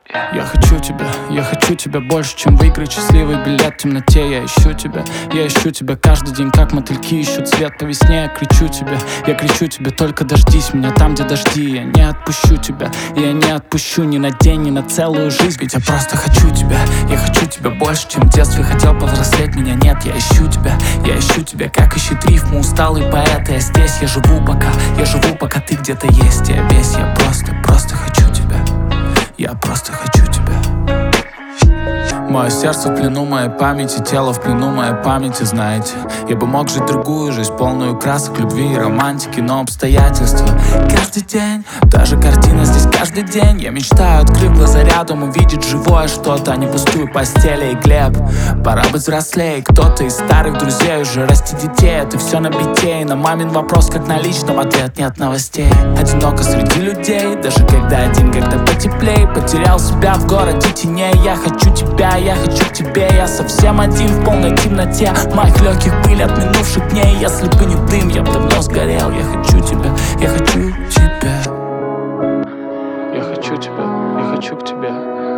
Я хочу тебя больше, чем выиграть счастливый билет в темноте. Я ищу тебя каждый день, как мотыльки ищут свет по весне. Я кричу тебе, только дождись меня там, где дожди. Я не отпущу тебя, я не отпущу ни на день, ни на целую жизнь. Ведь я просто хочу тебя больше, чем в детстве хотел повзрослеть. Меня нет, я ищу тебя, как ищет рифму усталый поэт. Я здесь, я живу пока ты где-то есть. Я весь, я просто хочу тебя. Я просто хочу тебя. Мое сердце в плену моей памяти, тело в плену моей памяти, знаете. Я бы мог жить другую жизнь, полную красок, любви и романтики, но обстоятельства каждый день, даже картина здесь каждый день. Я мечтаю, открыв глаза рядом, увидеть живое что-то, а не пустую постель. И Глеб, пора быть взрослее. Кто-то из старых друзей уже расти детей. Это все на бите, и на мамин вопрос как на личном ответ нет новостей. Одиноко среди людей, даже когда один, когда потеплей. Потерял себя в городе теней. Я хочу тебя, я хочу к тебе. Я совсем один в полной темноте. Моих легких пыль от минувших дней. Если бы не дым, я бы давно сгорел. Я хочу тебя, я хочу тебя. Я хочу тебя, я хочу к тебе.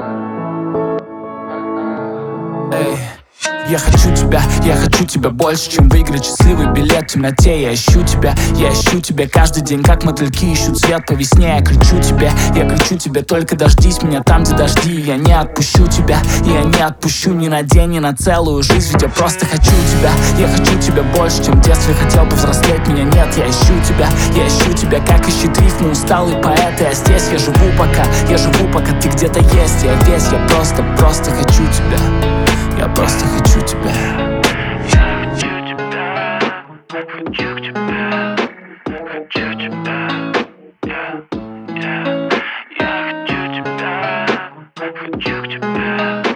Эй. Я хочу тебя больше, чем выиграть счастливый билет в темноте. Я ищу тебя каждый день, как мотыльки ищут свет по весне. Я кричу тебе, только дождись меня там, где дожди. Я не отпущу тебя, я не отпущу ни на день, ни на целую жизнь. Ведь я просто хочу тебя больше, чем в детстве хотел бы взрослеть. Меня нет, я ищу тебя, как ищет рифму усталый поэт. Я здесь, я живу пока ты где-то есть. Я весь, я просто хочу тебя. Я просто хочу тебя. Я хочу тебя, хочу к тебе, хочу тебя. Я хочу тебя, хочу к тебе.